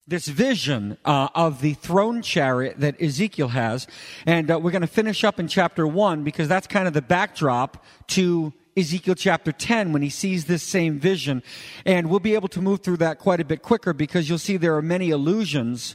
this vision of the throne chariot that Ezekiel has. And we're going to finish up in chapter 1 because that's kind of the backdrop to Ezekiel chapter 10 when he sees this same vision. And we'll be able to move through that quite a bit quicker because you'll see there are many allusions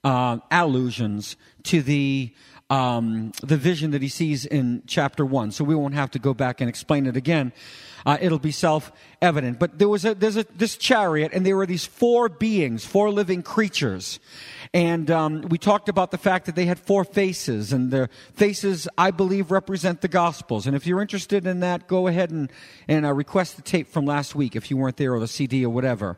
to the vision that he sees in chapter 1. So we won't have to go back and explain it again. It'll be self-evident. But there's this chariot, and there were these 4 beings, 4 living creatures. And we talked about the fact that they had 4 faces, and the faces, I believe, represent the Gospels. And if you're interested in that, go ahead and request the tape from last week if you weren't there, or the CD or whatever.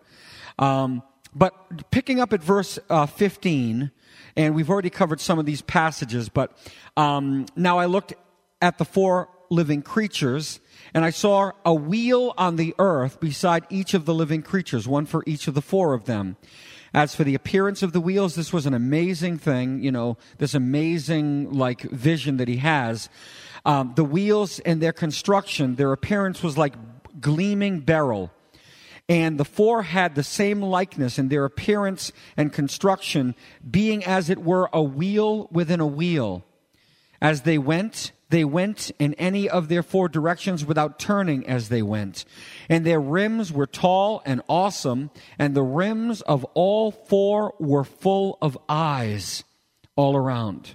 But picking up at verse 15, and we've already covered some of these passages, but now I looked at the 4 living creatures, and I saw a wheel on the earth beside each of the living creatures, one for each of the 4 of them. As for the appearance of the wheels, this was an amazing thing, this amazing vision that he has. The wheels and their construction, their appearance was like gleaming beryl. And the 4 had the same likeness in their appearance and construction, being as it were a wheel within a wheel. As they went in any of their 4 directions without turning as they went. And their rims were tall and awesome, and the rims of all 4 were full of eyes all around.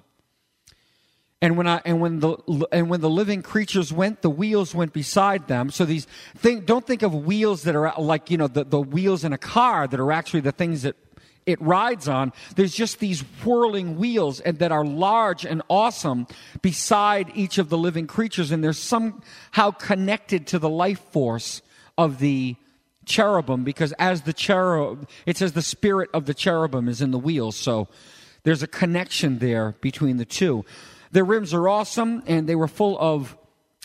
And when the living creatures went, the wheels went beside them. So don't think of wheels that are like the wheels in a car that are actually the things that it rides on. There's just these whirling wheels and that are large and awesome beside each of the living creatures, and they're somehow connected to the life force of the cherubim, because as the cherub, it says the spirit of the cherubim is in the wheels. So there's a connection there between the two. Their rims are awesome, and they were full of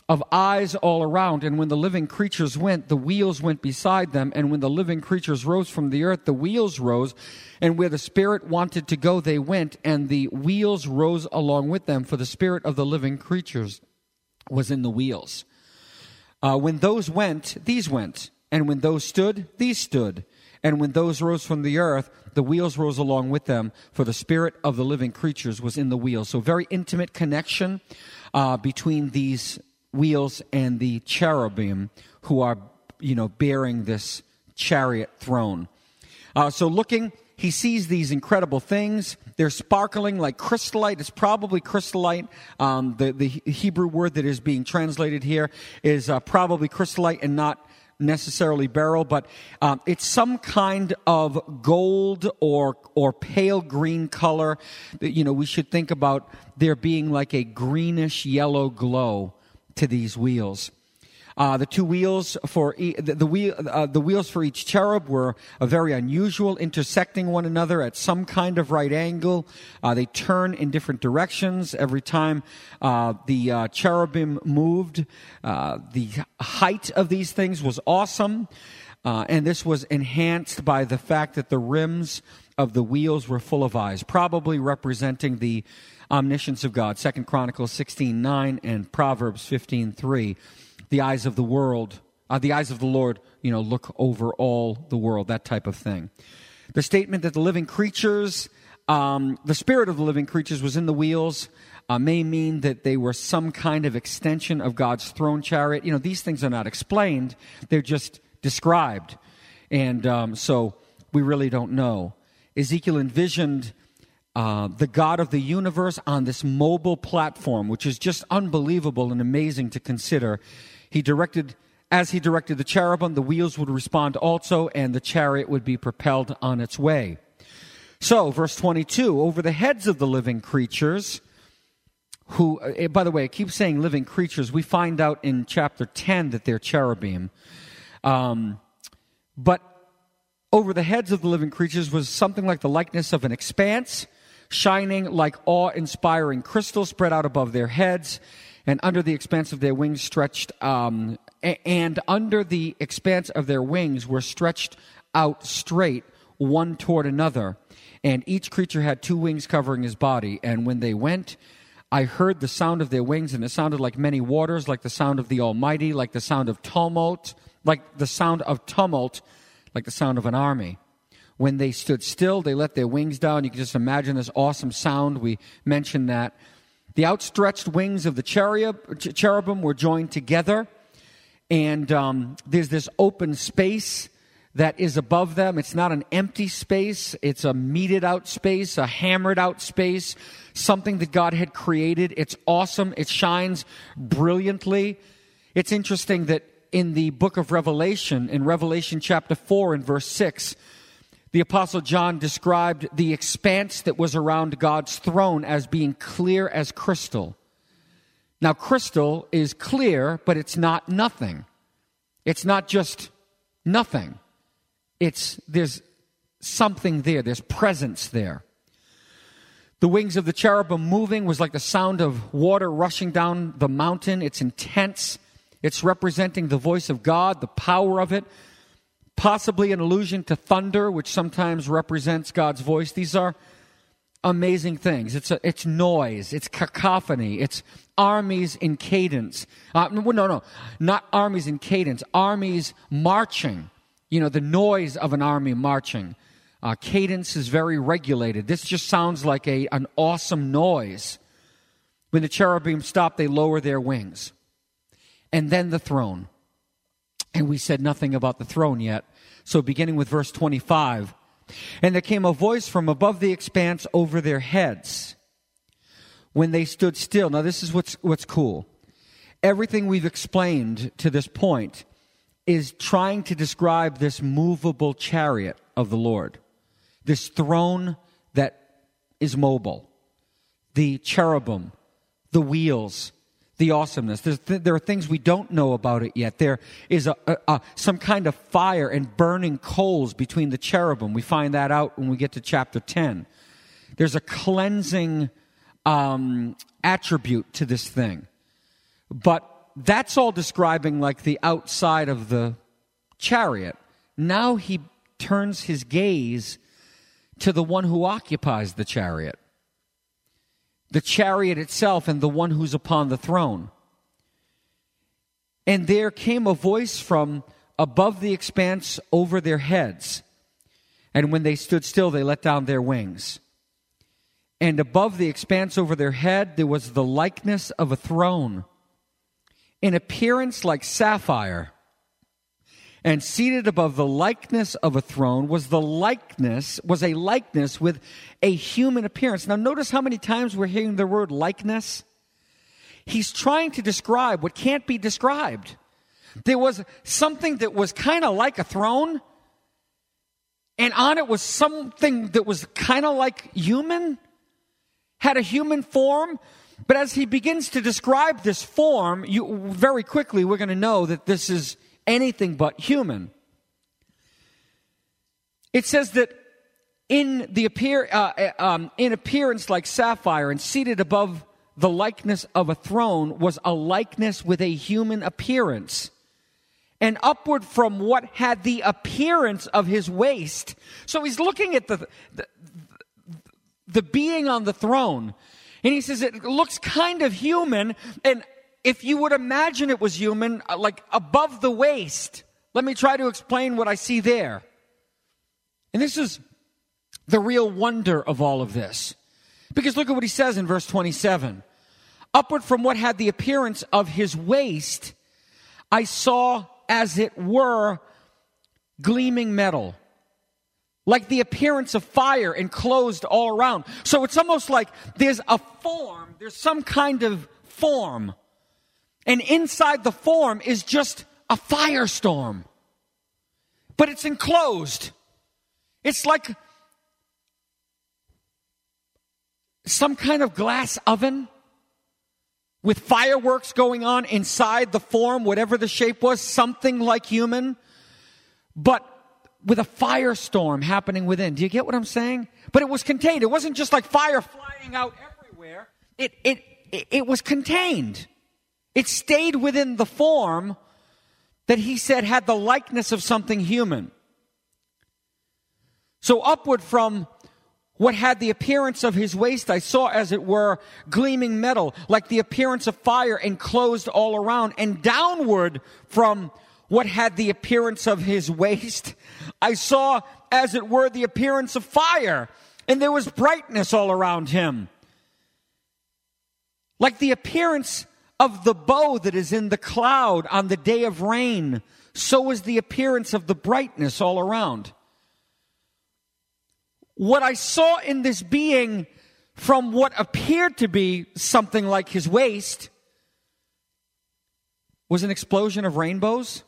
eyes all around. And when the living creatures went, the wheels went beside them. And when the living creatures rose from the earth, the wheels rose. And where the Spirit wanted to go, they went, and the wheels rose along with them, for the spirit of the living creatures was in the wheels. When those went, these went. And when those stood, these stood. And when those rose from the earth, the wheels rose along with them, for the spirit of the living creatures was in the wheels. So very intimate connection between these wheels and the cherubim who are, bearing this chariot throne. So looking, he sees these incredible things. They're sparkling like crystallite. It's probably crystallite. The Hebrew word that is being translated here is probably crystallite and not necessarily beryl, but it's some kind of gold or pale green color that we should think about there being like a greenish yellow glow to these wheels. The 2 wheels for the wheels for each cherub were a very unusual, intersecting one another at some kind of right angle. They turn in different directions every time the cherubim moved. The height of these things was awesome, and this was enhanced by the fact that the rims of the wheels were full of eyes, probably representing the omniscience of God. 2 Chronicles 16:9 and Proverbs 15:3. The eyes of the world, the eyes of the Lord, look over all the world, that type of thing. The statement that the living creatures, the spirit of the living creatures was in the wheels, may mean that they were some kind of extension of God's throne chariot. These things are not explained. They're just described. And so we really don't know. Ezekiel envisioned the God of the universe on this mobile platform, which is just unbelievable and amazing to consider. As he directed the cherubim, the wheels would respond also, and the chariot would be propelled on its way. So, verse 22, over the heads of the living creatures, who, by the way, I keep saying living creatures. We find out in chapter 10 that they're cherubim. But over the heads of the living creatures was something like the likeness of an expanse, shining like awe-inspiring crystal spread out above their heads. And under the expanse of their wings were stretched out straight, one toward another. And each creature had 2 wings covering his body. And when they went, I heard the sound of their wings, and it sounded like many waters, like the sound of the Almighty, like the sound of tumult, like the sound of an army. When they stood still, they let their wings down. You can just imagine this awesome sound. We mentioned that. The outstretched wings of the cherubim were joined together. And there's this open space that is above them. It's not an empty space. It's a meted out space, a hammered out space, something that God had created. It's awesome. It shines brilliantly. It's interesting that in the book of Revelation, in Revelation chapter 4 and verse 6, the Apostle John described the expanse that was around God's throne as being clear as crystal. Now, crystal is clear, but it's not nothing. It's not just nothing. There's something there. There's presence there. The wings of the cherubim moving was like the sound of water rushing down the mountain. It's intense. It's representing the voice of God, the power of it. Possibly an allusion to thunder, which sometimes represents God's voice. These are amazing things. It's noise. It's cacophony. It's armies in cadence. No, not armies in cadence. Armies marching. You know, the noise of an army marching. Cadence is very regulated. This just sounds like an awesome noise. When the cherubim stop, they lower their wings. And then the throne. And we said nothing about the throne yet. So beginning with verse 25. And there came a voice from above the expanse over their heads when they stood still. Now this is what's cool. Everything we've explained to this point is trying to describe this movable chariot of the Lord. This throne that is mobile. The cherubim, the wheels, the awesomeness. There are things we don't know about it yet. There is some kind of fire and burning coals between the cherubim. We find that out when we get to chapter 10. There's a cleansing attribute to this thing. But that's all describing like the outside of the chariot. Now he turns his gaze to the one who occupies the chariot itself and the one who's upon the throne. And there came a voice from above the expanse over their heads. And when they stood still, they let down their wings. And above the expanse over their head, there was the likeness of a throne, in appearance like sapphire. And seated above the likeness of a throne was a likeness with a human appearance. Now notice how many times we're hearing the word likeness. He's trying to describe what can't be described. There was something that was kind of like a throne, and on it was something that was kind of like human, had a human form. But as he begins to describe this form, very quickly we're going to know that this is anything but human. It says that in appearance like sapphire and seated above the likeness of a throne was a likeness with a human appearance. And upward from what had the appearance of his waist. So he's looking at the being on the throne. And he says it looks kind of human. And if you would imagine it was human, like above the waist. Let me try to explain what I see there. And this is the real wonder of all of this. Because look at what he says in verse 27. Upward from what had the appearance of his waist, I saw as it were gleaming metal, like the appearance of fire enclosed all around. So it's almost like there's a form, there's some kind of form. And inside the form is just a firestorm. But it's enclosed. It's like some kind of glass oven with fireworks going on inside the form, whatever the shape was, something like human, but with a firestorm happening within. Do you get what I'm saying? But it was contained. It wasn't just like fire flying out everywhere. It was contained. It stayed within the form that he said had the likeness of something human. So upward from what had the appearance of his waist, I saw as it were gleaming metal, like the appearance of fire enclosed all around. And downward from what had the appearance of his waist. I saw, as it were, the appearance of fire, and there was brightness all around him. Like the appearance of the bow that is in the cloud on the day of rain, so was the appearance of the brightness all around. What I saw in this being, from what appeared to be something like his waist, was an explosion of rainbows.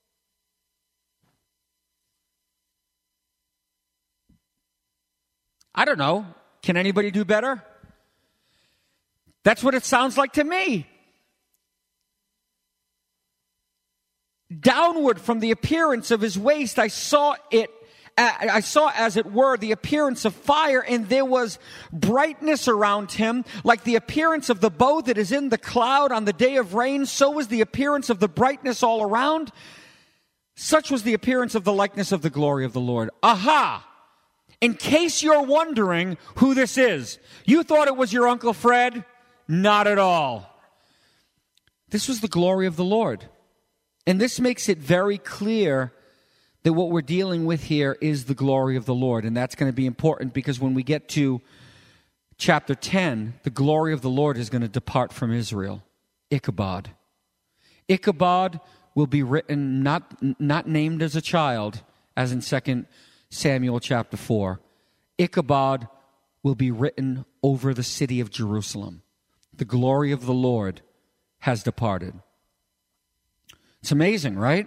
I don't know. Can anybody do better? That's what it sounds like to me. Downward from the appearance of his waist, I saw, as it were, the appearance of fire, and there was brightness around him, like the appearance of the bow that is in the cloud on the day of rain, so was the appearance of the brightness all around. Such was the appearance of the likeness of the glory of the Lord. Aha! In case you're wondering who this is, you thought it was your Uncle Fred? Not at all. This was the glory of the Lord. And this makes it very clear that what we're dealing with here is the glory of the Lord. And that's going to be important because when we get to chapter 10, the glory of the Lord is going to depart from Israel. Ichabod. Ichabod will be written, not named as a child, as in 2 Samuel chapter 4. Ichabod will be written over the city of Jerusalem. The glory of the Lord has departed. It's amazing, right?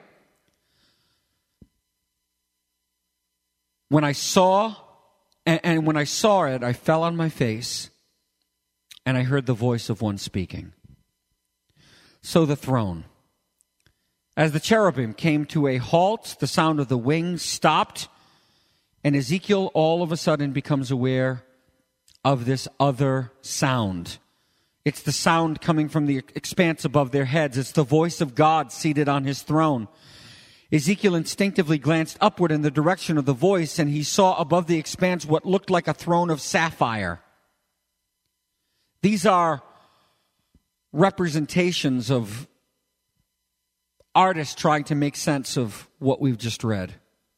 When I saw, and when I saw it, I fell on my face, and I heard the voice of one speaking. So the throne. As the cherubim came to a halt, the sound of the wings stopped, and Ezekiel all of a sudden becomes aware of this other sound. It's the sound coming from the expanse above their heads. It's the voice of God seated on his throne. Ezekiel instinctively glanced upward in the direction of the voice, and he saw above the expanse what looked like a throne of sapphire. These are representations of artists trying to make sense of what we've just read.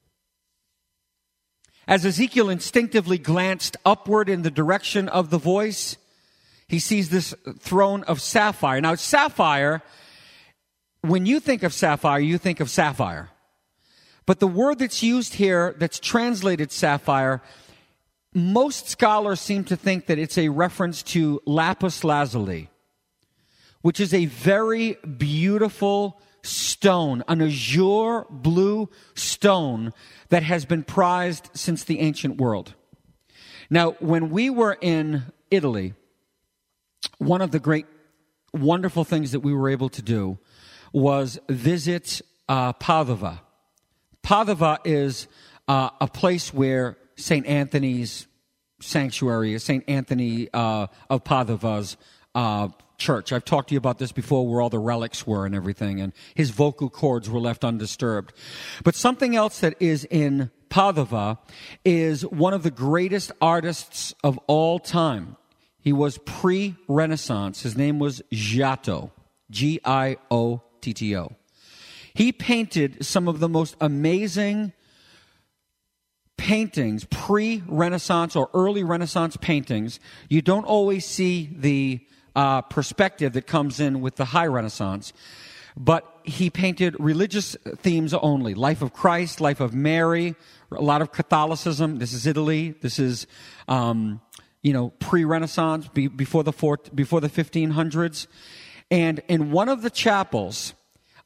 As Ezekiel instinctively glanced upward in the direction of the voice, he sees this throne of sapphire. Now, sapphire, when you think of sapphire, you think of sapphire. But the word that's used here, that's translated sapphire, most scholars seem to think that it's a reference to lapis lazuli, which is a very beautiful stone, an azure blue stone that has been prized since the ancient world. Now, when we were in Italy, one of the great, wonderful things that we were able to do was visit Padova. Padova is a place where St. Anthony's sanctuary is, St. Anthony of Padova's church. I've talked to you about this before, where all the relics were and everything, and his vocal cords were left undisturbed. But something else that is in Padova is one of the greatest artists of all time. He was pre-Renaissance. His name was Giotto, Giotto. He painted some of the most amazing paintings, pre-Renaissance or early Renaissance paintings. You don't always see the perspective that comes in with the high Renaissance, but he painted religious themes only. Life of Christ, life of Mary, a lot of Catholicism. This is Italy. This is, pre-Renaissance, before the 1500s. And in one of the chapels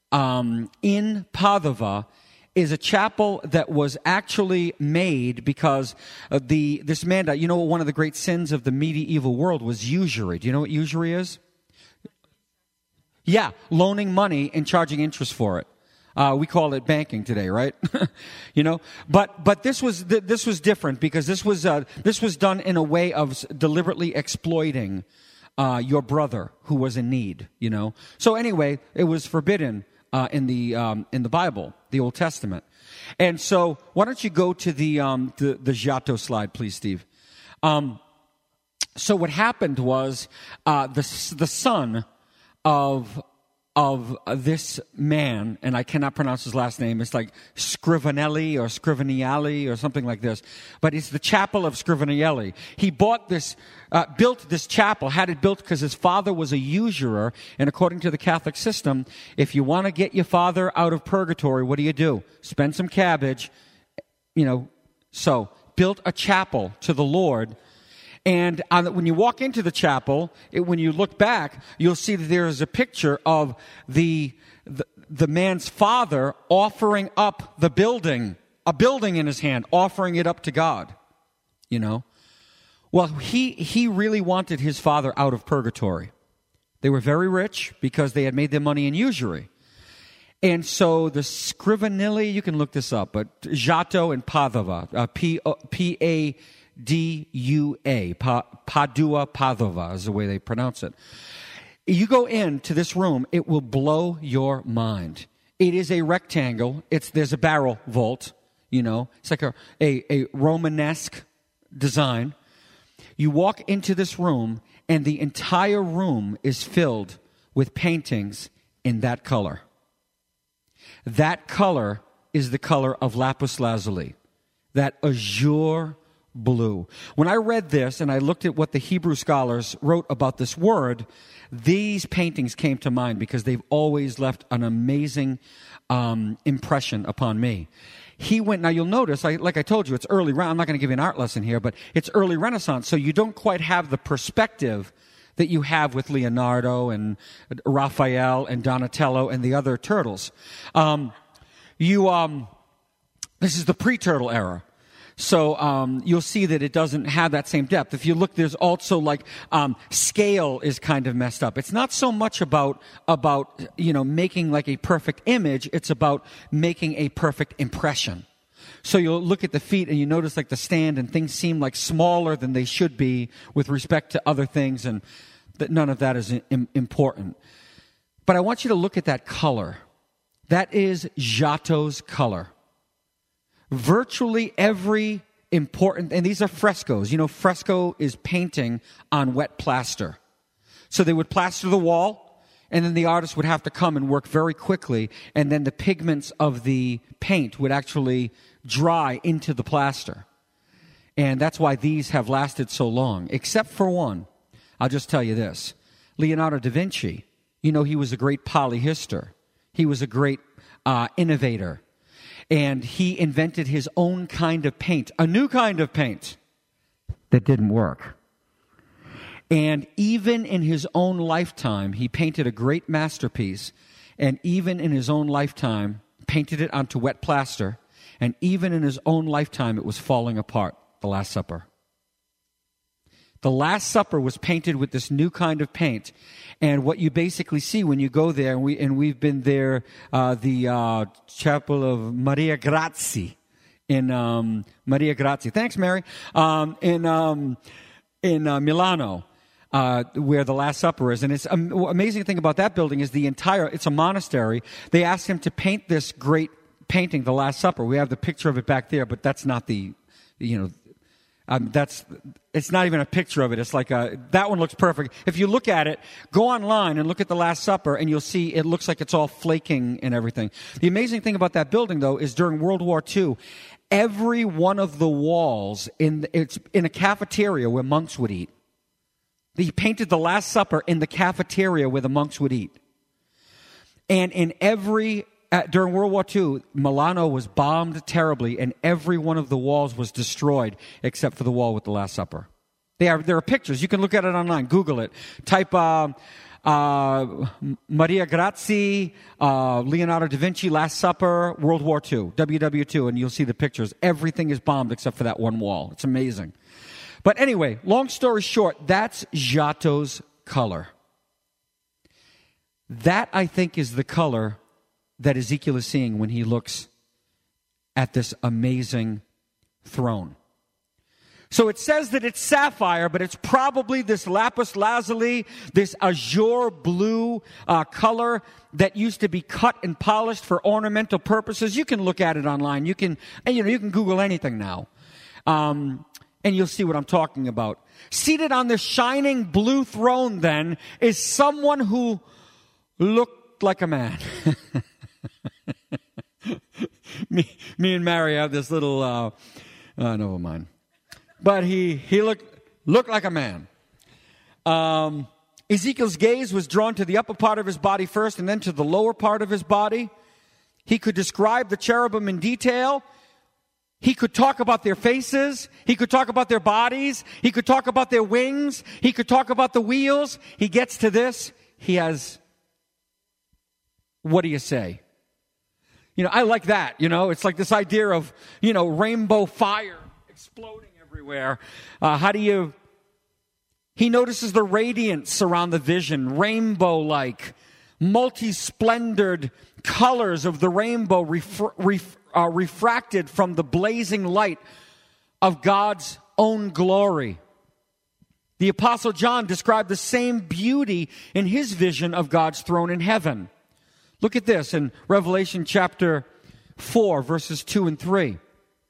in Padova is a chapel that was actually made because of this man, one of the great sins of the medieval world was usury. Do you know what usury is? Yeah, loaning money and charging interest for it. We call it banking today, right? But this was different because this was done in a way of deliberately exploiting your brother who was in need. So anyway, it was forbidden in the Bible, the Old Testament. And so, why don't you go to the Giotto slide, please, Steve? So what happened was the son of of this man, and I cannot pronounce his last name. It's like Scrivanelli or Scrivanielli or something like this. But it's the chapel of Scrivanielli. He bought this, built this chapel, had it built because his father was a usurer. And according to the Catholic system, if you want to get your father out of purgatory, what do? Spend some cabbage, So built a chapel to the Lord. And when you walk into the chapel, when you look back, you'll see that there is a picture of the man's father offering up the building, a building in his hand, offering it up to God. Well, he really wanted his father out of purgatory. They were very rich because they had made their money in usury. And so the Scrivanelli, you can look this up, but Giotto in Padova, P-A-D-U-A, Padua, Padova is the way they pronounce it. You go into this room, it will blow your mind. It is a rectangle. There's a barrel vault, It's like a Romanesque design. You walk into this room, and the entire room is filled with paintings in that color. That color is the color of lapis lazuli, that azure blue. When I read this and I looked at what the Hebrew scholars wrote about this word, these paintings came to mind because they've always left an amazing impression upon me. Now you'll notice, like I told you, it's early, I'm not going to give you an art lesson here, but it's early Renaissance, so you don't quite have the perspective that you have with Leonardo and Raphael and Donatello and the other turtles. This is the pre-turtle era. So you'll see that it doesn't have that same depth. If you look, there's also scale is kind of messed up. It's not so much about making like a perfect image. It's about making a perfect impression. So you'll look at the feet and you notice like the stand and things seem like smaller than they should be with respect to other things, and that none of that is important. But I want you to look at that color. That is Giotto's color. Virtually every important, and these are frescoes. Fresco is painting on wet plaster. So they would plaster the wall, and then the artist would have to come and work very quickly, and then the pigments of the paint would actually dry into the plaster. And that's why these have lasted so long, except for one. I'll just tell you this. Leonardo da Vinci, he was a great polyhistor. He was a great innovator. And he invented his own kind of paint, a new kind of paint that didn't work. And even in his own lifetime, he painted a great masterpiece. And even in his own lifetime, painted it onto wet plaster. And even in his own lifetime, it was falling apart, The Last Supper. The Last Supper was painted with this new kind of paint. And what you basically see when you go there, and we've been there, the Chapel of Maria Grazia in Maria Grazia. Thanks, Mary. In Milano, where the Last Supper is. And it's amazing thing about that building is it's a monastery. They asked him to paint this great painting, The Last Supper. We have the picture of it back there, but that's not it's not even a picture of it. It's like that one looks perfect. If you look at it, go online and look at the Last Supper, and you'll see it looks like it's all flaking and everything. The amazing thing about that building, though, is during World War II, every one of the walls it's in a cafeteria where monks would eat. He painted the Last Supper in the cafeteria where the monks would eat. And during World War II, Milano was bombed terribly, and every one of the walls was destroyed except for the wall with the Last Supper. There are pictures. You can look at it online. Google it. Type Maria Grazia, Leonardo da Vinci, Last Supper, World War II, WW2, and you'll see the pictures. Everything is bombed except for that one wall. It's amazing. But anyway, long story short, that's Giotto's color. That, I think, is the color that Ezekiel is seeing when he looks at this amazing throne. So it says that it's sapphire, but it's probably this lapis lazuli, this azure blue color that used to be cut and polished for ornamental purposes. You can look at it online. You can Google anything now, and you'll see what I'm talking about. Seated on this shining blue throne, then, is someone who looked looked like a man. me and Mary have this little, never mind. But he looked like a man. Ezekiel's gaze was drawn to the upper part of his body first and then to the lower part of his body. He could describe the cherubim in detail. He could talk about their faces. He could talk about their bodies. He could talk about their wings. He could talk about the wheels. He gets to this. He has, what do you say? I like that, It's like this idea of, rainbow fire exploding everywhere. He notices the radiance around the vision, rainbow-like, multi-splendored colors of the rainbow refracted from the blazing light of God's own glory. The Apostle John described the same beauty in his vision of God's throne in heaven. Look at this in Revelation chapter 4, verses 2 and 3.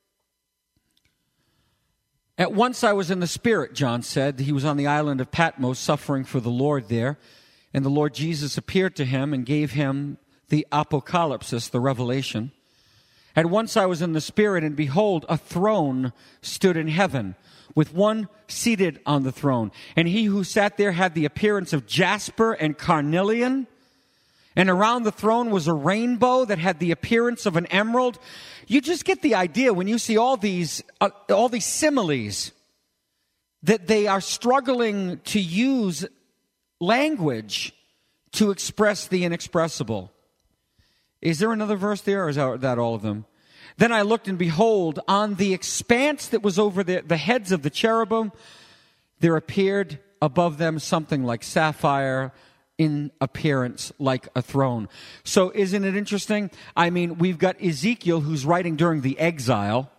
At once I was in the Spirit, John said. He was on the island of Patmos suffering for the Lord there. And the Lord Jesus appeared to him and gave him the apocalypsis, the revelation. At once I was in the Spirit, and behold, a throne stood in heaven, with one seated on the throne. And he who sat there had the appearance of jasper and carnelian. And around the throne was a rainbow that had the appearance of an emerald. You just get the idea when you see all these similes that they are struggling to use language to express the inexpressible. Is there another verse there, or is that all of them? Then I looked, and behold, on the expanse that was over the heads of the cherubim, there appeared above them something like sapphire, in appearance like a throne. So isn't it interesting? I mean, we've got Ezekiel who's writing during the exile,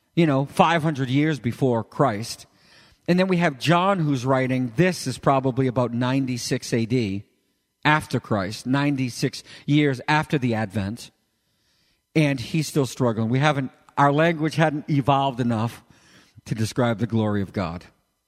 500 years before Christ. And then we have John who's writing, this is probably about 96 AD, after Christ, 96 years after the Advent. And he's still struggling. Our language hadn't evolved enough to describe the glory of God.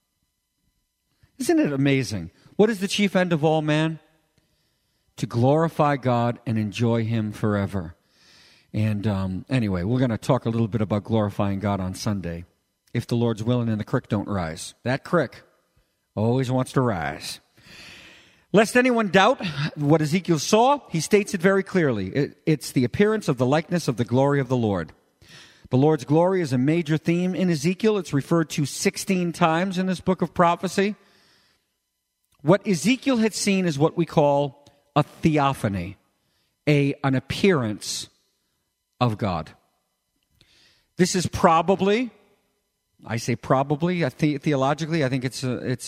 Isn't it amazing? What is the chief end of all man? To glorify God and enjoy Him forever. And anyway, we're going to talk a little bit about glorifying God on Sunday. If the Lord's willing and the creek don't rise. That creek always wants to rise. Lest anyone doubt what Ezekiel saw, he states it very clearly. It's the appearance of the likeness of the glory of the Lord. The Lord's glory is a major theme in Ezekiel. It's referred to 16 times in this book of prophecy. What Ezekiel had seen is what we call a theophany, an appearance of God. This is probably, I say probably, theologically, I think it's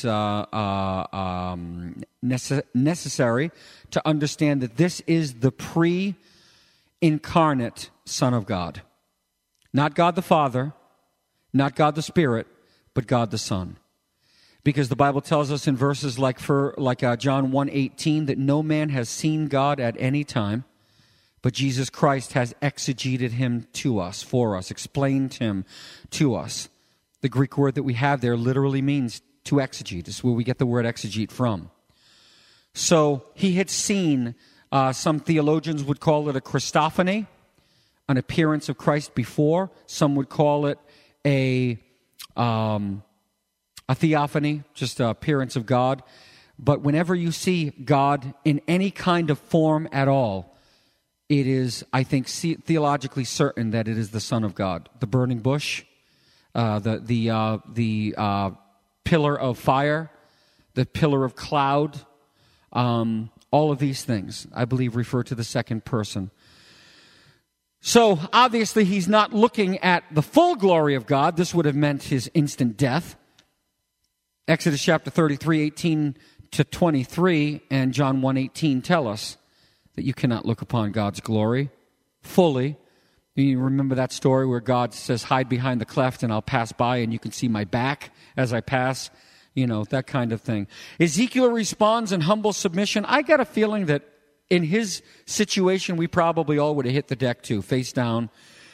necessary to understand that this is the pre-incarnate Son of God. Not God the Father, not God the Spirit, but God the Son. Because the Bible tells us in verses like John 1:18 that no man has seen God at any time, but Jesus Christ has exegeted him to us, for us, explained him to us. The Greek word that we have there literally means to exegete. This is where we get the word exegete from. So he had seen, some theologians would call it a Christophany, an appearance of Christ before. Some would call it a theophany, just an appearance of God. But whenever you see God in any kind of form at all, it is, I think, theologically certain that it is the Son of God. The burning bush, the pillar of fire, the pillar of cloud, all of these things, I believe, refer to the second person. So, obviously, he's not looking at the full glory of God. This would have meant his instant death. Exodus chapter 33:18-23, and John 1:18 tell us that you cannot look upon God's glory fully. You remember that story where God says, hide behind the cleft and I'll pass by and you can see my back as I pass, that kind of thing. Ezekiel responds in humble submission. I got a feeling that in his situation, we probably all would have hit the deck too, face down,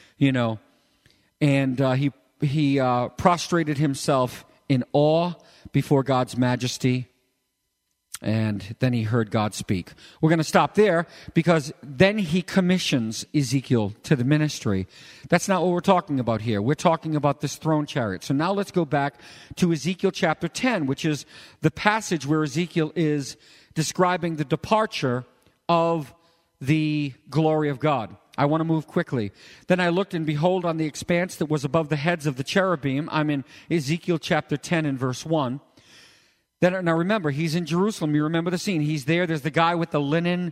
and he prostrated himself in awe before God's majesty. And then he heard God speak. We're going to stop there because then he commissions Ezekiel to the ministry. That's not what we're talking about here. We're talking about this throne chariot. So now let's go back to Ezekiel chapter 10, which is the passage where Ezekiel is describing the departure of the glory of God. I want to move quickly. Then I looked, and behold, on the expanse that was above the heads of the cherubim, I'm in Ezekiel chapter 10 and verse 1. Now remember, he's in Jerusalem. You remember the scene. He's there. There's the guy with the linen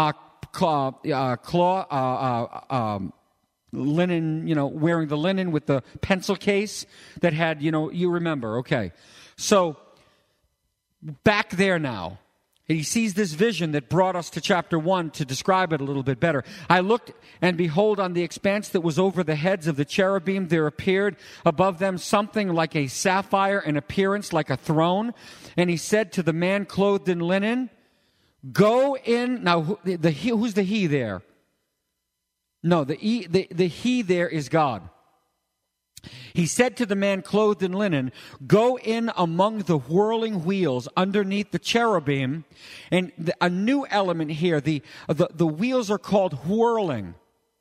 linen, wearing the linen with the pencil case that had, you remember. Okay. So back there now. He sees this vision that brought us to chapter 1 to describe it a little bit better. I looked, and behold, on the expanse that was over the heads of the cherubim, there appeared above them something like a sapphire, in appearance like a throne. And he said to the man clothed in linen, go in. Now, who's the he there? No, the he there is God. He said to the man clothed in linen, go in among the whirling wheels underneath the cherubim. And a new element here, the wheels are called whirling.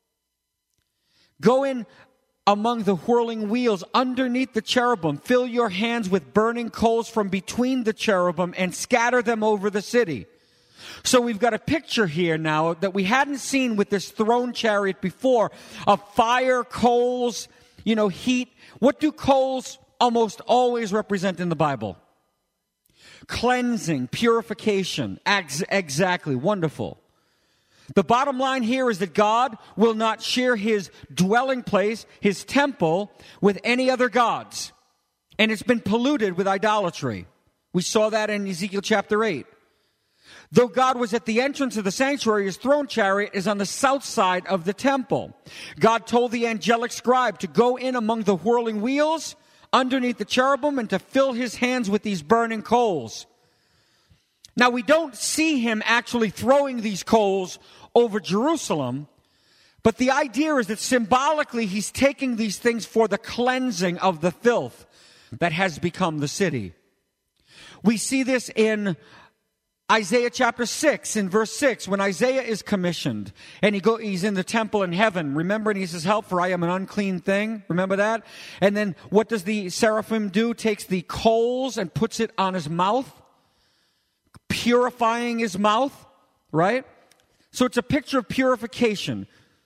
Go in among the whirling wheels underneath the cherubim. Fill your hands with burning coals from between the cherubim and scatter them over the city. So we've got a picture here now that we hadn't seen with this throne chariot before of fire, coals, heat. What do coals almost always represent in the Bible? Cleansing, purification. Exactly. Wonderful. The bottom line here is that God will not share his dwelling place, his temple, with any other gods. And it's been polluted with idolatry. We saw that in Ezekiel chapter 8. Though God was at the entrance of the sanctuary, his throne chariot is on the south side of the temple. God told the angelic scribe to go in among the whirling wheels underneath the cherubim and to fill his hands with these burning coals. Now, we don't see him actually throwing these coals over Jerusalem, but the idea is that symbolically he's taking these things for the cleansing of the filth that has become the city. We see this in Isaiah chapter 6, in verse 6, when Isaiah is commissioned, and he's in the temple in heaven. Remember, and he says, help, for I am an unclean thing. Remember that? And then what does the seraphim do? Takes the coals and puts it on his mouth, purifying his mouth, right? So it's a picture of purification.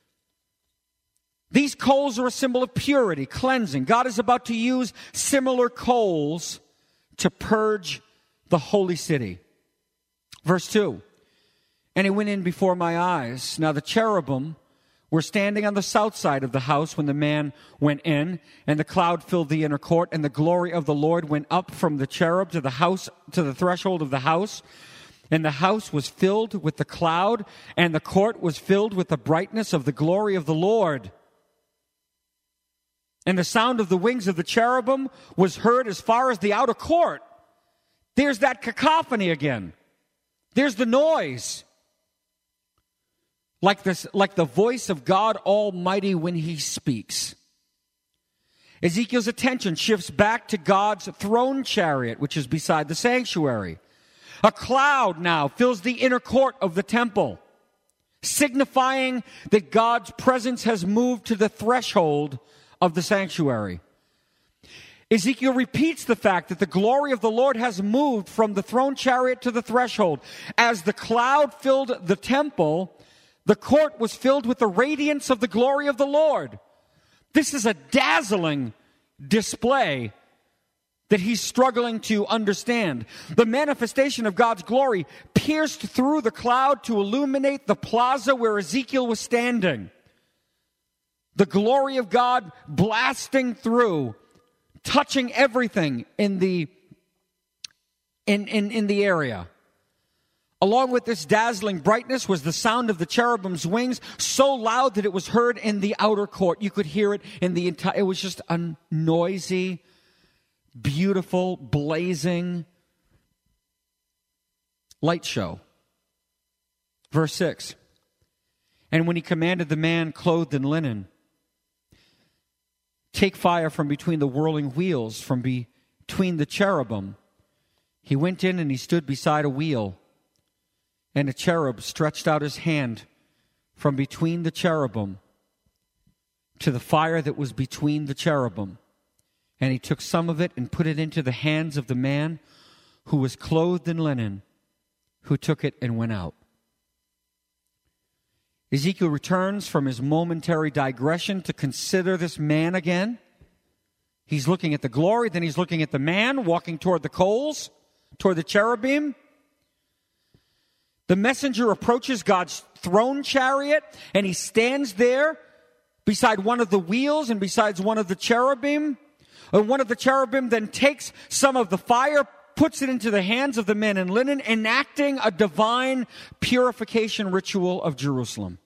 These coals are a symbol of purity, cleansing. God is about to use similar coals to purge the holy city. Verse 2, and he went in before my eyes. Now the cherubim were standing on the south side of the house when the man went in, and the cloud filled the inner court, and the glory of the Lord went up from the cherub to the house, to the threshold of the house. And the house was filled with the cloud, and the court was filled with the brightness of the glory of the Lord. And the sound of the wings of the cherubim was heard as far as the outer court. There's that cacophony again. There's the noise. Like the voice of God Almighty when he speaks. Ezekiel's attention shifts back to God's throne chariot, which is beside the sanctuary. A cloud now fills the inner court of the temple, signifying that God's presence has moved to the threshold of the sanctuary. Ezekiel repeats the fact that the glory of the Lord has moved from the throne chariot to the threshold. As the cloud filled the temple, the court was filled with the radiance of the glory of the Lord. This is a dazzling display that he's struggling to understand. The manifestation of God's glory pierced through the cloud to illuminate the plaza where Ezekiel was standing. The glory of God blasting through, touching everything in the area. Along with this dazzling brightness was the sound of the cherubim's wings, so loud that it was heard in the outer court. You could hear it in the entire. It was just a noisy, beautiful, blazing light show. Verse 6. And when he commanded the man clothed in linen, take fire from between the whirling wheels, from between the cherubim, He went in and he stood beside a wheel, and a cherub stretched out his hand from between the cherubim to the fire that was between the cherubim. And he took some of it and put it into the hands of the man who was clothed in linen, who took it and went out. Ezekiel returns from his momentary digression to consider this man again. He's looking at the glory, then he's looking at the man walking toward the coals, toward the cherubim. The messenger approaches God's throne chariot, and he stands there beside one of the wheels and besides one of the cherubim. And one of the cherubim then takes some of the fire, puts it into the hands of the men in linen, enacting a divine purification ritual of Jerusalem.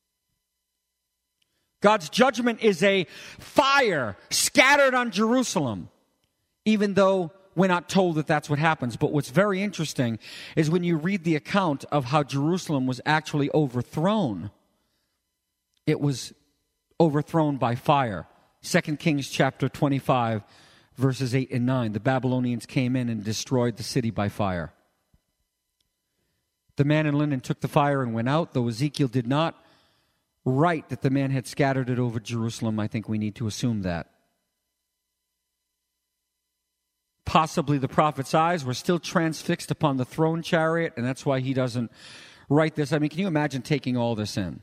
God's judgment is a fire scattered on Jerusalem, even though we're not told that that's what happens. But what's very interesting is when you read the account of how Jerusalem was actually overthrown, it was overthrown by fire. 2 Kings chapter 25, verses 8 and 9. The Babylonians came in and destroyed the city by fire. The man in linen took the fire and went out, though Ezekiel did not write that the man had scattered it over Jerusalem. I think we need to assume that. Possibly the prophet's eyes were still transfixed upon the throne chariot, and that's why he doesn't write this. I mean, can you imagine taking all this in?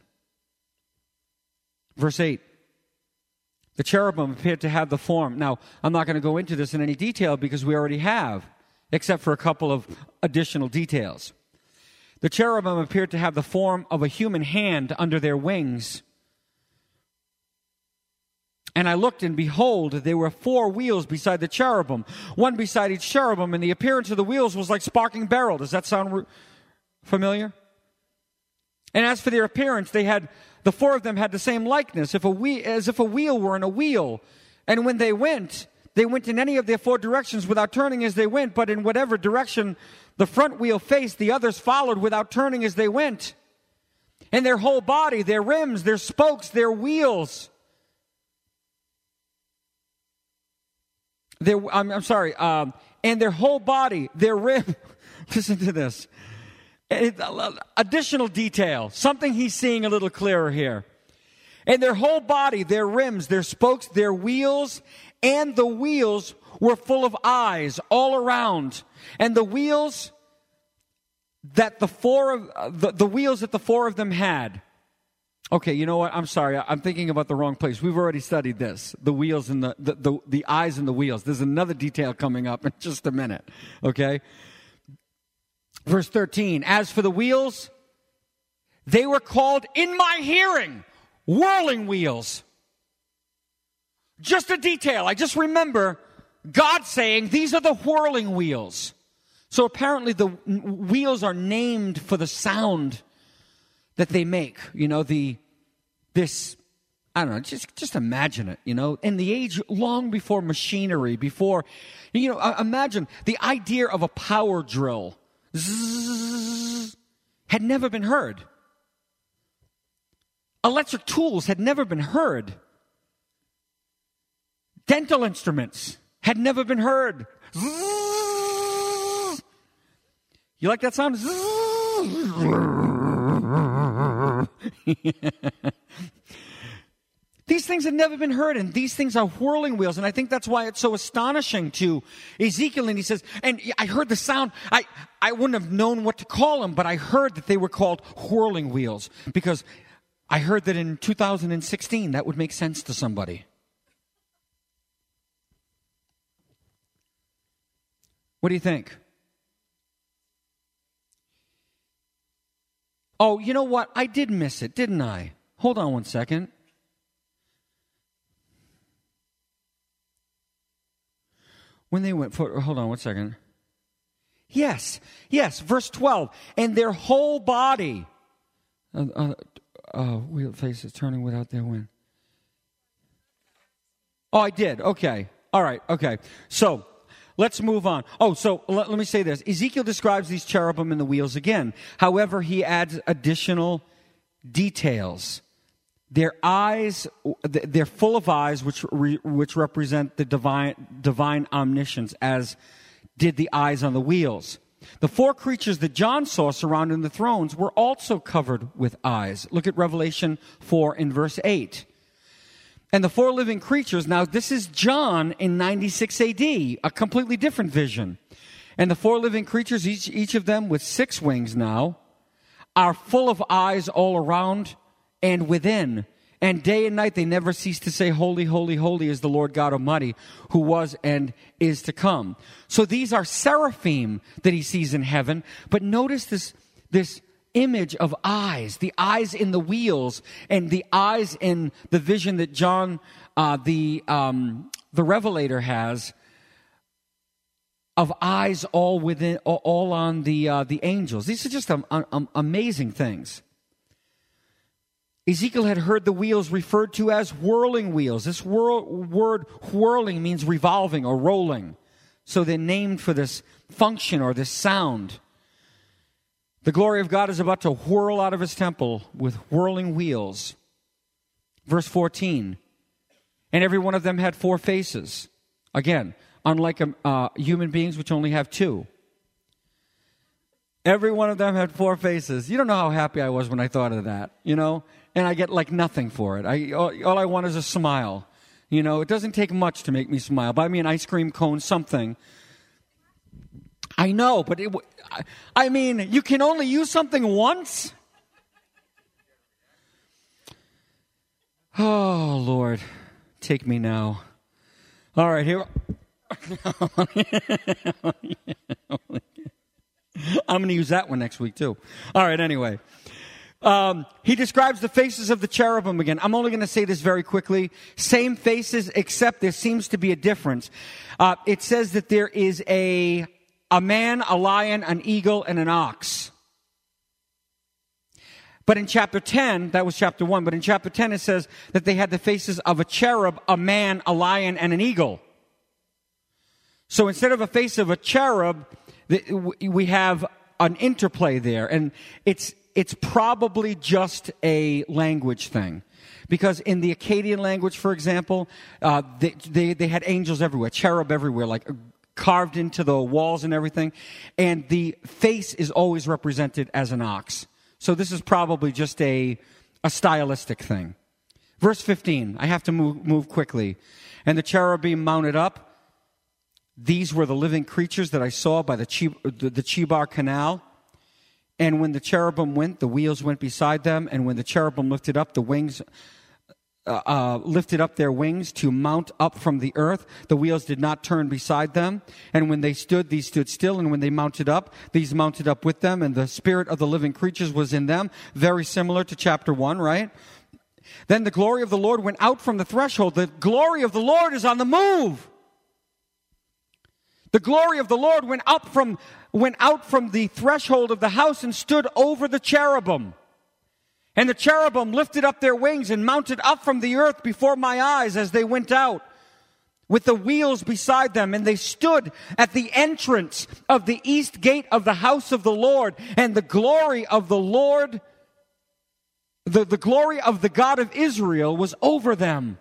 Verse 8. The cherubim appeared to have the form. Now, I'm not going to go into this in any detail because we already have, except for a couple of additional details. The cherubim appeared to have the form of a human hand under their wings. And I looked, and behold, there were 4 wheels beside the cherubim, one beside each cherubim, and the appearance of the wheels was like sparking beryl. Does that sound familiar? And as for their appearance, the 4 of them had the same likeness, as if a wheel were in a wheel. And when they went in any of their 4 directions without turning as they went, but in whatever direction the front wheel faced, the others followed without turning as they went. And their whole body, their rims, their spokes, their wheels, and their whole body, their rim, listen to this. Additional detail, something he's seeing a little clearer here. And their whole body, their rims, their spokes, their wheels, and the wheels were full of eyes all around. And the wheels that the 4 of them had. Okay, you know what? I'm sorry. I'm thinking about the wrong place. We've already studied this. The wheels and the eyes and the wheels. There's another detail coming up in just a minute. Okay? Verse 13, as for the wheels, they were called in my hearing whirling wheels. Just a detail. I just remember God saying, these are the whirling wheels. So apparently the wheels are named for the sound that they make. You know, just imagine it, you know. In the age long before machinery, imagine the idea of a power drill. Zzz, had never been heard. Electric tools had never been heard. Dental instruments had never been heard. Zzz. You like that sound? These things had never been heard, and these things are whirling wheels, and I think that's why it's so astonishing to Ezekiel. And he says, and I heard the sound. I wouldn't have known what to call them, but I heard that they were called whirling wheels because I heard that in 2016 that would make sense to somebody. What do you think? Oh, you know what? I did miss it, didn't I? Hold on one second. When they went, hold on one second. Yes, verse 12. And their whole body, wheel faces turning without their wind. Oh, I did. Okay. All right. Okay. So let's move on. Oh, so let me say this. Ezekiel describes these cherubim and the wheels again. However, he adds additional details. Their eyes, they're full of eyes, which represent the divine omniscience, as did the eyes on the wheels. The four creatures that John saw surrounding the thrones were also covered with eyes. Look at Revelation 4 in verse 8. And the four living creatures, now this is John in 96 AD, a completely different vision. And the four living creatures, each of them with 6 wings now, are full of eyes all around and within. And day and night they never cease to say, Holy, holy, holy is the Lord God Almighty, who was and is to come. So these are seraphim that he sees in heaven. But notice this image of eyes, the eyes in the wheels, and the eyes in the vision that John, the Revelator, has, of eyes all within, all on the angels. These are just amazing things. Ezekiel had heard the wheels referred to as whirling wheels. This word whirling means revolving or rolling. So they're named for this function or this sound. The glory of God is about to whirl out of his temple with whirling wheels. Verse 14. And every one of them had 4 faces. Again, unlike human beings, which only have 2. Every one of them had 4 faces. You don't know how happy I was when I thought of that, And I get like nothing for it. All I want is a smile. It doesn't take much to make me smile. Buy me an ice cream cone, something. I know, but you can only use something once? Oh, Lord, take me now. All right, here. I'm going to use that one next week, too. All right, anyway. He describes the faces of the cherubim again. I'm only going to say this very quickly. Same faces, except there seems to be a difference. It says that there is a man, a lion, an eagle, and an ox. But in chapter 10, that was chapter 1, but in chapter 10 it says that they had the faces of a cherub, a man, a lion, and an eagle. So instead of a face of a cherub, we have an interplay there. And it's probably just a language thing. Because in the Akkadian language, for example, they had angels everywhere, cherub everywhere, like carved into the walls and everything. And the face is always represented as an ox. So this is probably just a stylistic thing. Verse 15, I have to move quickly. And the cherubim mounted up. These were the living creatures that I saw by the Chebar Canal. And when the cherubim went, the wheels went beside them. And when the cherubim lifted up the wings, lifted up their wings to mount up from the earth, the wheels did not turn beside them. And when they stood, these stood still. And when they mounted up, these mounted up with them. And the spirit of the living creatures was in them. Very similar to chapter 1, right? Then the glory of the Lord went out from the threshold. The glory of the Lord is on the move. The glory of the Lord went out from the threshold of the house and stood over the cherubim. And the cherubim lifted up their wings and mounted up from the earth before my eyes as they went out, with the wheels beside them. And they stood at the entrance of the east gate of the house of the Lord. And the glory of the Lord, the glory of the God of Israel was over them.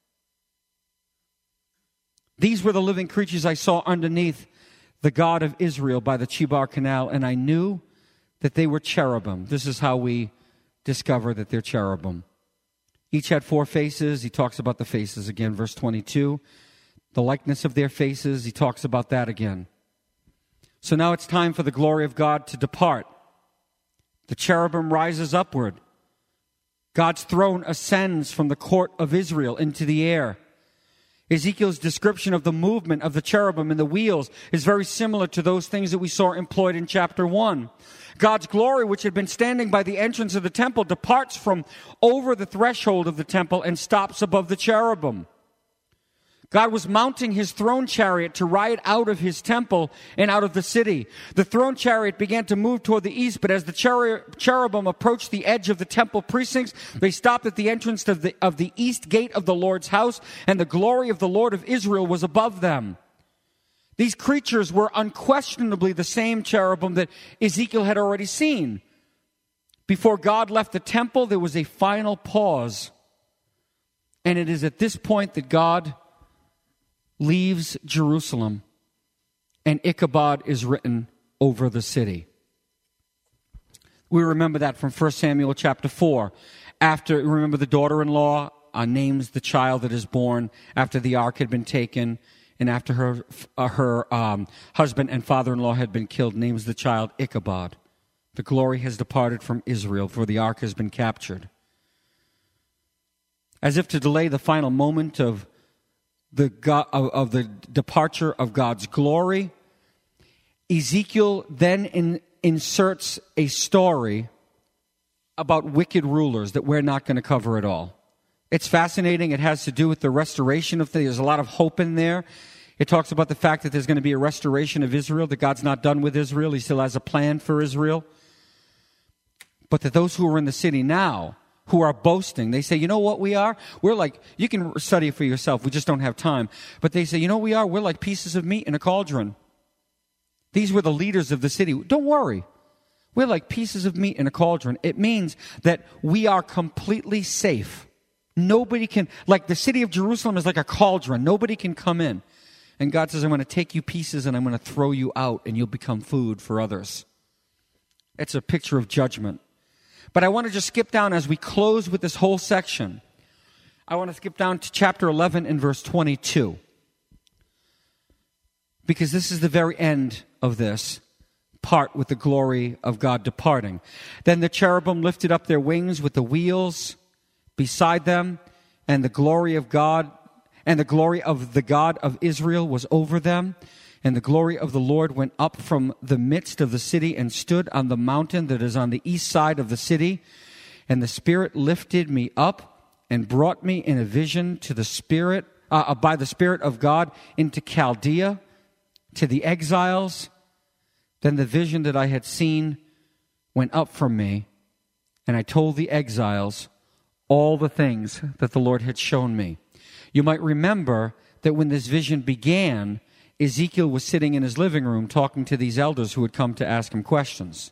These were the living creatures I saw underneath the God of Israel by the Chebar Canal, and I knew that they were cherubim. This is how we discover that they're cherubim. Each had 4 faces. He talks about the faces again. Verse 22, the likeness of their faces, he talks about that again. So now it's time for the glory of God to depart. The cherubim rises upward. God's throne ascends from the court of Israel into the air. Ezekiel's description of the movement of the cherubim and the wheels is very similar to those things that we saw employed in chapter 1. God's glory, which had been standing by the entrance of the temple, departs from over the threshold of the temple and stops above the cherubim. God was mounting his throne chariot to ride out of his temple and out of the city. The throne chariot began to move toward the east, but as the cherubim approached the edge of the temple precincts, they stopped at the entrance of the east gate of the Lord's house, and the glory of the Lord of Israel was above them. These creatures were unquestionably the same cherubim that Ezekiel had already seen. Before God left the temple, there was a final pause. And it is at this point that God leaves Jerusalem and Ichabod is written over the city. We remember that from 1 Samuel chapter 4. Remember the daughter-in-law names the child that is born after the ark had been taken and after her husband and father-in-law had been killed, names the child Ichabod. The glory has departed from Israel, for the ark has been captured. As if to delay the final moment of the departure of God's glory, Ezekiel then inserts a story about wicked rulers that we're not going to cover at all. It's fascinating. It has to do with the restoration of things. There's a lot of hope in there. It talks about the fact that there's going to be a restoration of Israel, that God's not done with Israel. He still has a plan for Israel. But that those who are in the city now, who are boasting, they say, you know what we are? We're like, you can study it for yourself. We just don't have time. But they say, you know what we are? We're like pieces of meat in a cauldron. These were the leaders of the city. Don't worry. We're like pieces of meat in a cauldron. It means that we are completely safe. Nobody can, like the city of Jerusalem is like a cauldron. Nobody can come in. And God says, I'm going to take you pieces and I'm going to throw you out and you'll become food for others. It's a picture of judgment. But I want to just skip down as we close with this whole section. I want to skip down to chapter 11 and verse 22. Because this is the very end of this part with the glory of God departing. Then the cherubim lifted up their wings with the wheels beside them, and the glory of God, and the glory of the God of Israel was over them. And the glory of the Lord went up from the midst of the city and stood on the mountain that is on the east side of the city. And the Spirit lifted me up and brought me in a vision to the Spirit, by the Spirit of God into Chaldea, to the exiles. Then the vision that I had seen went up from me, and I told the exiles all the things that the Lord had shown me. You might remember that when this vision began, Ezekiel was sitting in his living room talking to these elders who had come to ask him questions.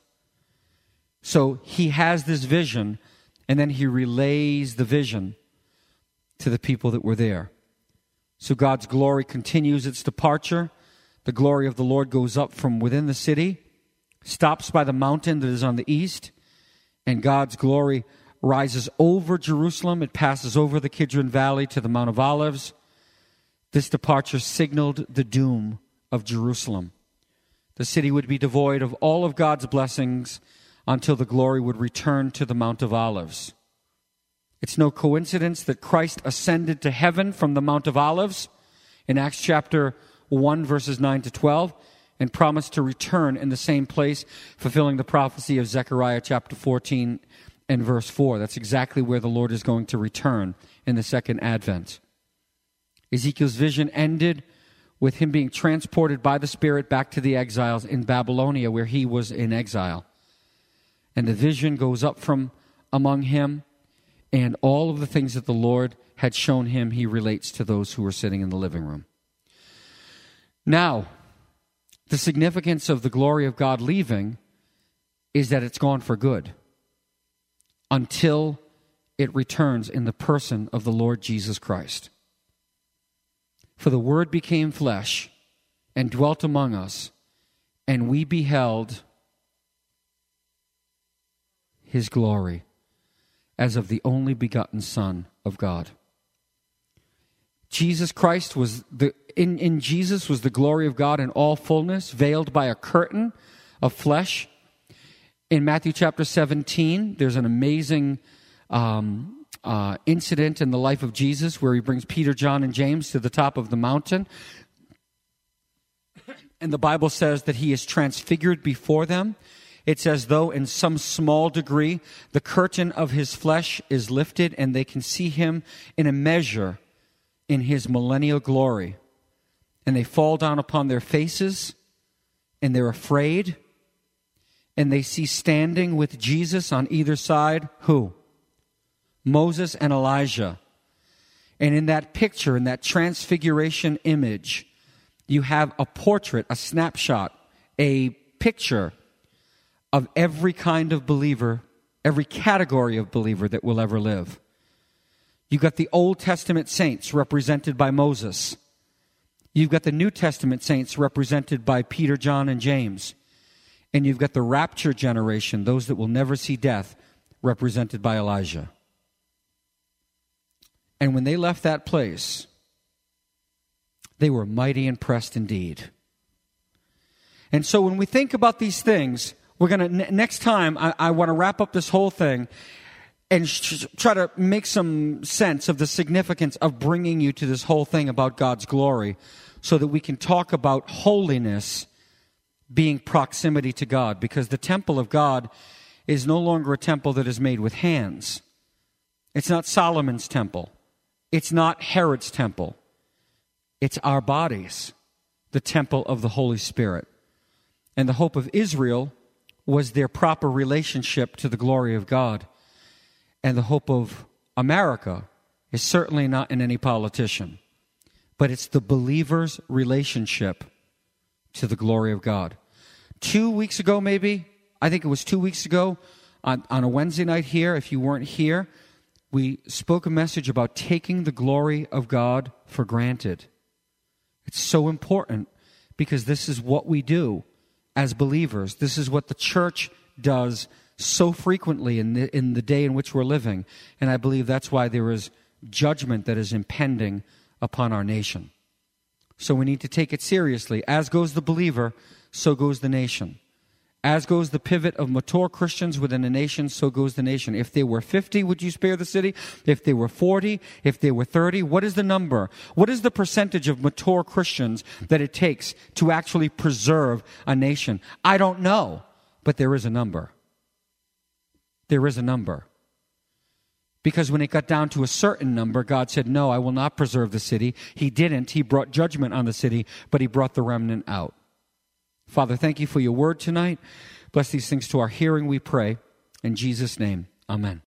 So he has this vision, and then he relays the vision to the people that were there. So God's glory continues its departure. The glory of the Lord goes up from within the city, stops by the mountain that is on the east, and God's glory rises over Jerusalem. It passes over the Kidron Valley to the Mount of Olives. This departure signaled the doom of Jerusalem. The city would be devoid of all of God's blessings until the glory would return to the Mount of Olives. It's no coincidence that Christ ascended to heaven from the Mount of Olives in Acts chapter 1, verses 9 to 12, and promised to return in the same place, fulfilling the prophecy of Zechariah chapter 14 and verse 4. That's exactly where the Lord is going to return in the second advent. Ezekiel's vision ended with him being transported by the Spirit back to the exiles in Babylonia, where he was in exile. And the vision goes up from among him, and all of the things that the Lord had shown him, he relates to those who were sitting in the living room. Now, the significance of the glory of God leaving is that it's gone for good until it returns in the person of the Lord Jesus Christ. For the Word became flesh and dwelt among us, and we beheld His glory as of the only begotten Son of God. Jesus Christ was in Jesus was the glory of God in all fullness, veiled by a curtain of flesh. In Matthew chapter 17, there's an amazing incident in the life of Jesus where he brings Peter, John, and James to the top of the mountain. And the Bible says that he is transfigured before them. It's as though in some small degree the curtain of his flesh is lifted and they can see him in a measure in his millennial glory. And they fall down upon their faces and they're afraid. And they see standing with Jesus on either side, who? Moses and Elijah. And in that picture, in that transfiguration image, you have a portrait, a snapshot, a picture of every kind of believer, every category of believer that will ever live. You got the Old Testament saints represented by Moses. You've got the New Testament saints represented by Peter, John, and James. And you've got the rapture generation, those that will never see death, represented by Elijah. And when they left that place, they were mighty impressed indeed. And so when we think about these things, we're going to, next time, I want to wrap up this whole thing and try to make some sense of the significance of bringing you to this whole thing about God's glory so that we can talk about holiness being proximity to God, because the temple of God is no longer a temple that is made with hands. It's not Solomon's temple. It's not Herod's temple. It's our bodies, the temple of the Holy Spirit. And the hope of Israel was their proper relationship to the glory of God. And the hope of America is certainly not in any politician, but it's the believer's relationship to the glory of God. 2 weeks ago, maybe, I think it was 2 weeks ago, on a Wednesday night here, if you weren't here, we spoke a message about taking the glory of God for granted. It's so important because this is what we do as believers. This is what the church does so frequently in the day in which we're living. And I believe that's why there is judgment that is impending upon our nation. So we need to take it seriously. As goes the believer, so goes the nation. As goes the pivot of mature Christians within a nation, so goes the nation. If there were 50, would you spare the city? If there were 40, if there were 30, what is the number? What is the percentage of mature Christians that it takes to actually preserve a nation? I don't know, but there is a number. There is a number. Because when it got down to a certain number, God said, no, I will not preserve the city. He didn't. He brought judgment on the city, but he brought the remnant out. Father, thank you for your word tonight. Bless these things to our hearing, we pray. In Jesus' name, amen.